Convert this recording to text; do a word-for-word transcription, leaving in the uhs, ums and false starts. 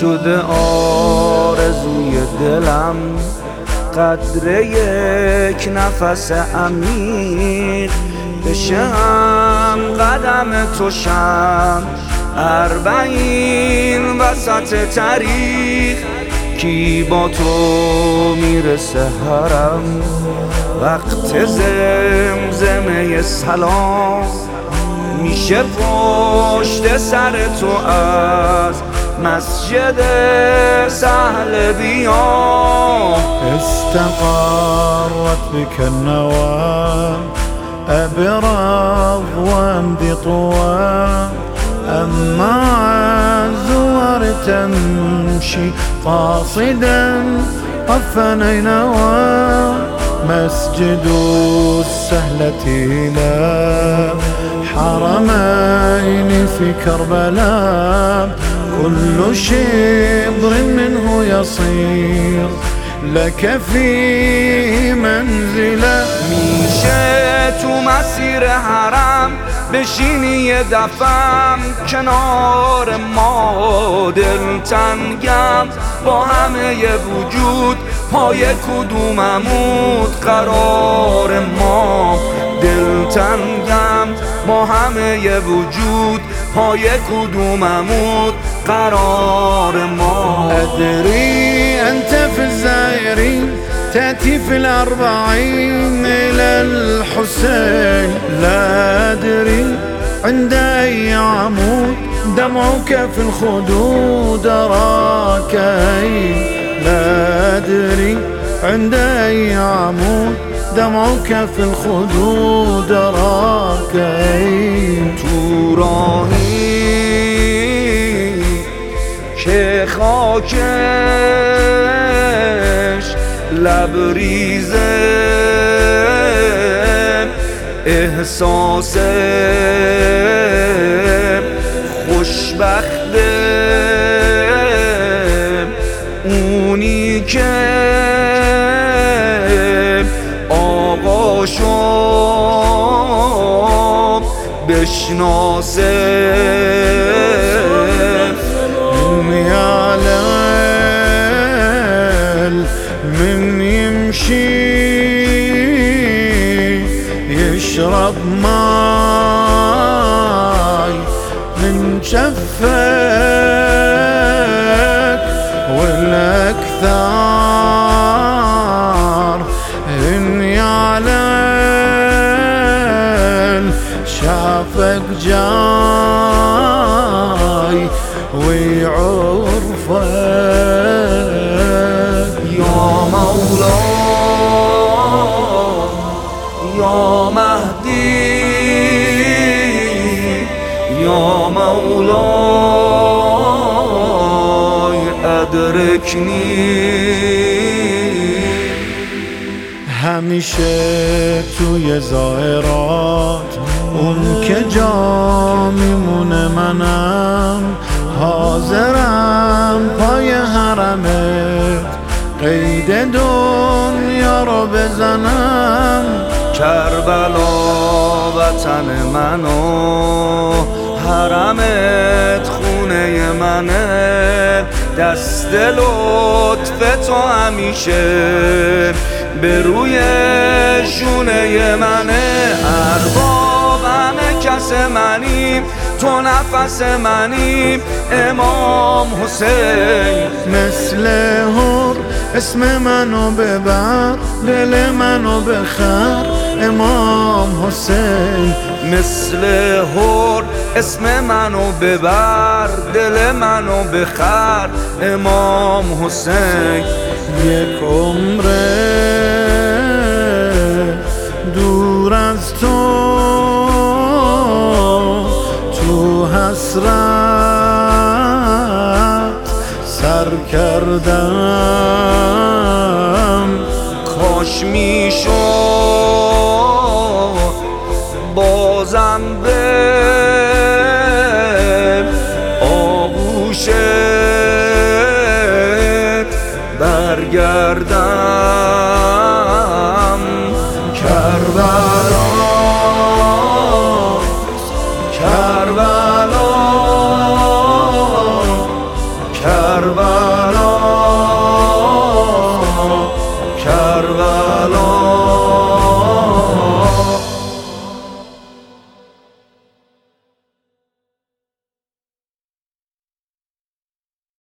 شده آرزوی دلم قدر یک نفس عمیق بشم قدم تو شم اربعین وسط طریق کی با تو میرسه حرم وقت زمزمه سلام میشه پشت سر تو از مسجد سهل بیا استقرت بك النوى أبرض وامضي طوى أما الزوار تمشي قاصدا قفا نينوى مسجد السهلة إلى حرمين في كربلاء كل شبر منه يصير لك في منزله میشه تو مسیر حرم بشینی یه دفعم کنار ما دلتنگم با همه ی وجود پای کدوم عمود قرار ما دلتنگم با همه ی وجود پای کدوم عمود قرار ما أدري أنت في الزائرين تأتي في الأربعين إلى الحسين لا أدري عند أي عمود دمعك في الخدود أراك أين لا أدري عند أي عمود دمعك في الخدود أراك أين تو راهی که خاکش لبریزه احساس خوشبخته اونی که آقاشو بشناسه يا ليل من يمشي يشرب ماي من شفك والأكثر إن يا ليل شافك جاي ويعرفك يا مولاي يا مهدي يا مولاي أدركني همیشه توی ظاهرات اون که جا میمونه منم حاضرم پای حرمت قید دنیا رو بزنم کربلا وطن منو حرمت خونه منه دست لطف تو همیشه به روی شونه منه ارباب همه کس منیم تو نفس منیم امام حسین مثل هر اسم منو ببر دل منو بخر امام حسین مثل هر اسم منو ببر دل منو بخر امام حسین یک عمره دور از تو تو حسرت سر کردم کاش میشد بازم به